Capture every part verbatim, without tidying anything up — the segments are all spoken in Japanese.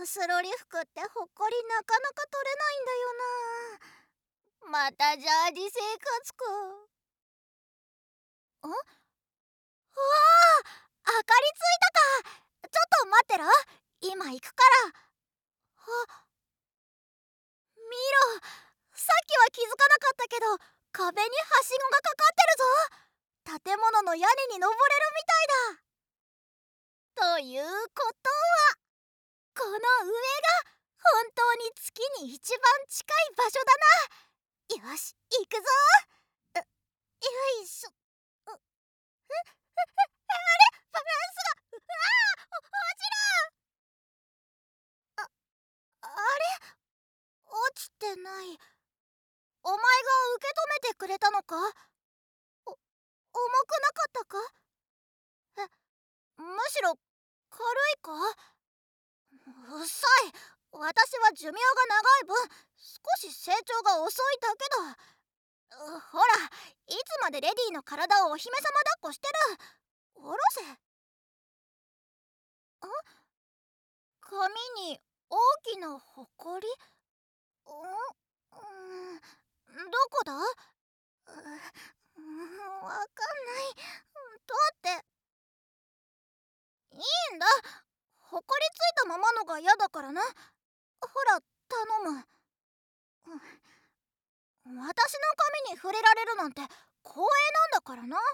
スロリ服ってほこりなかなか取れないんだよな。またジャージ生活か。ん？わあ、明かりついたか。ちょっと待ってろ、今行くから。あ、見ろ、さっきは気づかなかったけど壁にはしごがかかってるぞ。建物の屋根に登れるみたいだ。ということはこの上が本当に月に一番近い場所だな。よし、行くぞ。よいしょ。うええあれ、バランスが。うわあ、落ちる。ああれ、落ちてない。お前が受け止めてくれたのか。お重くなかったか。え、むしろ軽いか。うっさい、私は寿命が長い分少し成長が遅いだけだ。うほら、いつまでレディの体をお姫様抱っこしてる。下ろせ。ん、髪に大きなほこり。ん、うん、どこだ。ううん、わかんない。だっていいんだ、ほこりついたままのが嫌だからな。ほら、頼む。私の髪に触れられるなんて光栄なんだからな。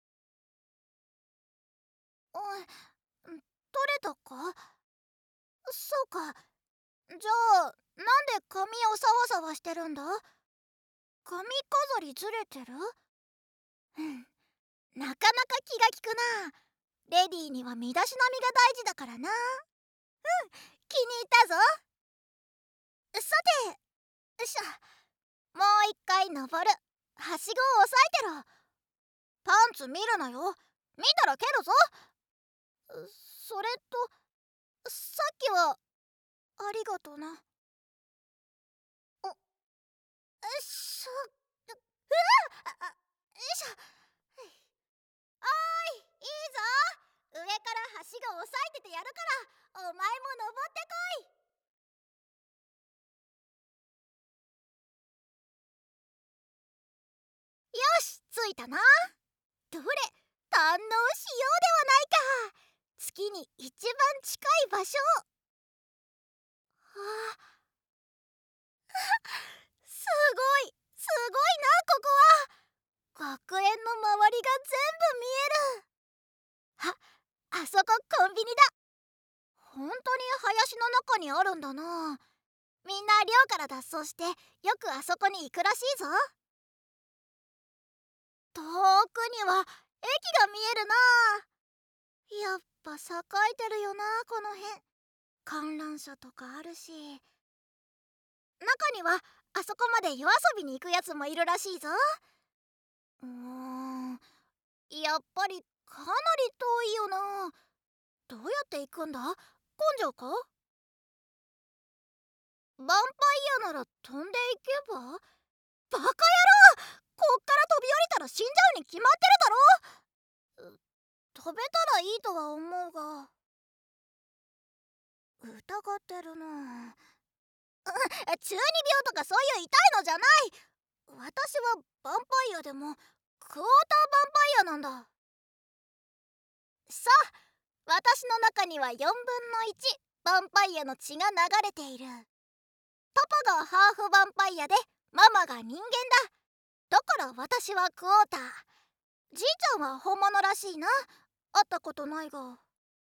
うん、取れたか。そうか。じゃあなんで髪をサワサワしてるんだ。髪飾りずれてる。うん、なかなか気が利くな。レディーには身だしなみが大事だからな。うん、気に入ったぞ。さて、よいしょ。もう一回登る。はしごを押さえてろ。パンツ見るなよ。見たら蹴るぞ。それとさっきはありがとな。およいしょ。うわあ、よいしょ。おーい、いいぞ。上からはしご押さえててやるからお前も登ってこい。よし、着いたな。どれ、堪能しようではないか。月に一番近い場所。はあ、すごいすごいな、ここは。学園の周りが全部見える。あ、あそこコンビニだ。本当に林の中にあるんだな。みんな寮から脱走してよくあそこに行くらしいぞ。遠くには駅が見えるな。やっぱ栄えてるよな、この辺。観覧車とかあるし、中にはあそこまで夜遊びに行くやつもいるらしいぞ。うーん、やっぱりかなり遠いよな。どうやって行くんだ。根性か。ヴァンパイアなら飛んでいけば。バカ野郎、こっから飛び降りたら死んじゃうに決まってるだろ。飛べたらいいとは思うが。疑ってるな。中二病とかそういう痛いのじゃない。私はヴァンパイアでもクォーターヴァンパイアなんだ。さあ、私の中にはよんぶんのいちヴァンパイアの血が流れている。パパがハーフヴァンパイアでママが人間だ。だから私はクォーター。じいちゃんは本物らしいな。会ったことないが。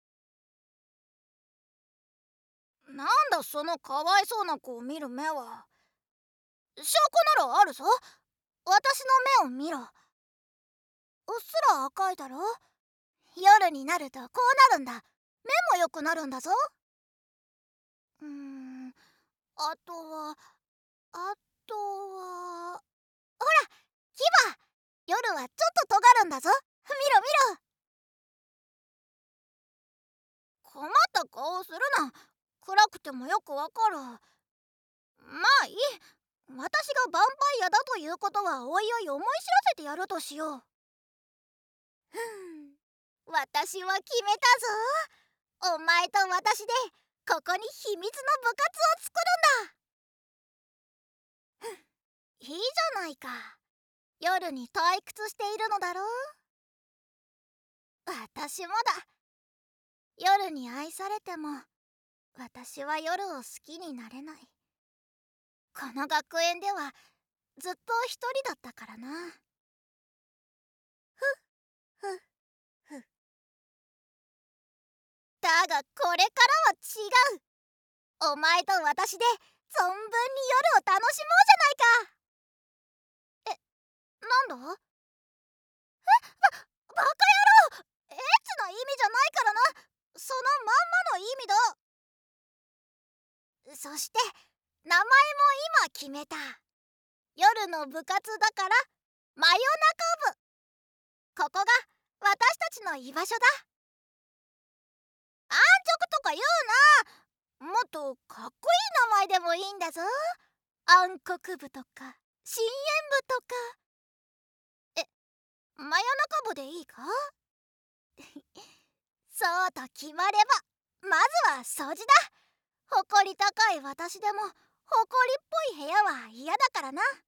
なんだそのかわいそうな子を見る目は。証拠ならあるぞ。私の目を見ろ。うっすら赤いだろ。夜になるとこうなるんだ。目も良くなるんだぞ。うーん、あとはあとはほら、牙。夜はちょっと尖るんだぞ。見ろ見ろ。困った顔するな。暗くてもよくわかる。まあいい。私がヴァンパイアだということはおいおい思い知らせてやるとしよう。ふん、私は決めたぞ。お前と私でここに秘密の部活を作るんだ。いいじゃないか。夜に退屈しているのだろう。私もだ。夜に愛されても私は夜を好きになれない。この学園ではずっと一人だったからな。ふっふっふっ。だがこれからは違う。お前と私で存分に夜を楽しもうじゃないか。え、なんだ？え、ば、バカ野郎！エッチな意味じゃないからな。そのまんまの意味だ。そして名前も今決めた。夜の部活だから真夜中部。ここが私たちの居場所だ。安直とか言うな。もっとかっこいい名前でもいいんだぞ。暗黒部とか深淵部とか。え、真夜中部でいいか？そうと決まればまずは掃除だ。誇り高い私でも誇りっぽい部屋は嫌だからな。